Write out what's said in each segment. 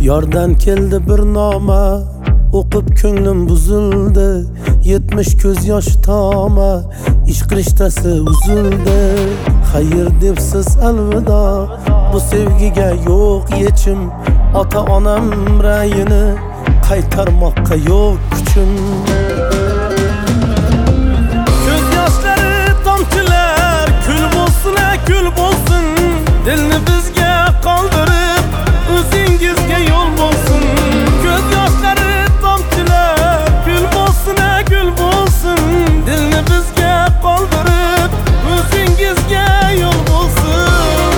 Yordan keldi bir noma, o'qib ko'nglim buzildi. 70 ko'z yosh toma, ishq rishtasi uzildi. Xayr debsiz alvido, bu sevgiga yo'q yechim. Ota onam rayini qaytarmoqqa yo'q kuchim. Ko'z yoshlari tomchilar, kul bo'lsin, kul bo'lsin. Dilni bizga qoldirib, o'zingizga yo'l bo'lsin. Ko'z yoshlari tomchilar, kul bo'lsin, kul bo'lsin. Dilni bizga qoldirib, o'zingizga yo'l bo'lsin.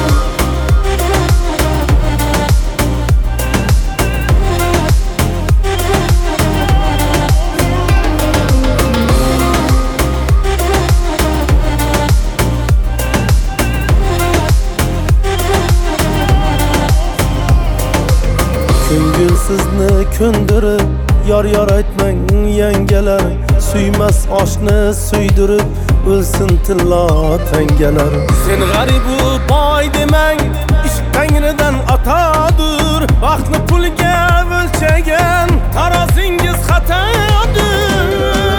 Ko'ngil sizni ko'ndirib, yor aytmang yangalar. Suymas oshni suydirib, o'lsin tillo tangalar. Sen g'aribu boy demang, ishq tangridan atodir. Vaqtni pulga o'lchagan tarozingiz xatodir.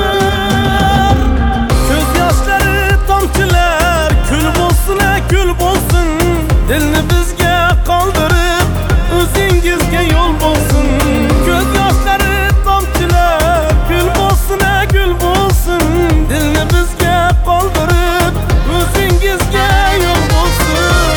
Ko'z yoshlari tomchilar, kul bo'lsin, kul bo'lsin. Dilni bizga qoldirib, o'zingizga yo'l bo'lsin. Ko'z yoshlari tomchilar, kul bo'lsin, kul bo'lsin. Dilni bizga qoldirib, o'zingizga yo'l bo'lsin.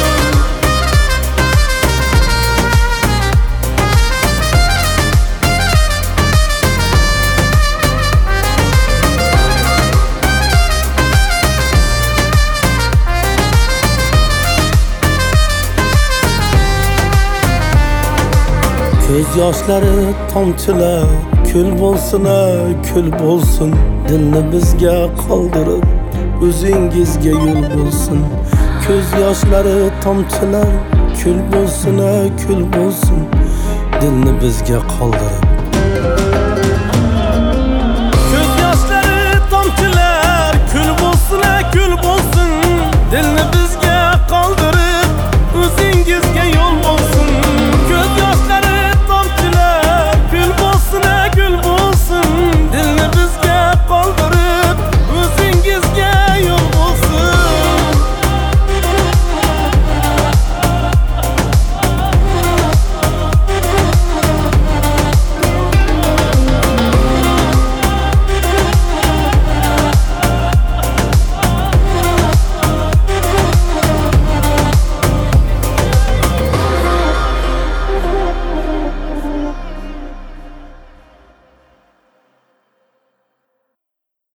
Ko'z yoshlari tomchilar, kul bo'lsin, kul bo'lsin. Dilni bizga qoldirib, o'zingizga yo'l bo'lsin. Ko'z yoshlari tomchilar, kul bo'lsin, kul bo'lsin. Dilni bizga qoldirib. Ko'z yoshlari tomchilar, kul bo'lsin, kul bo'lsin. Dilni bizga qoldirib.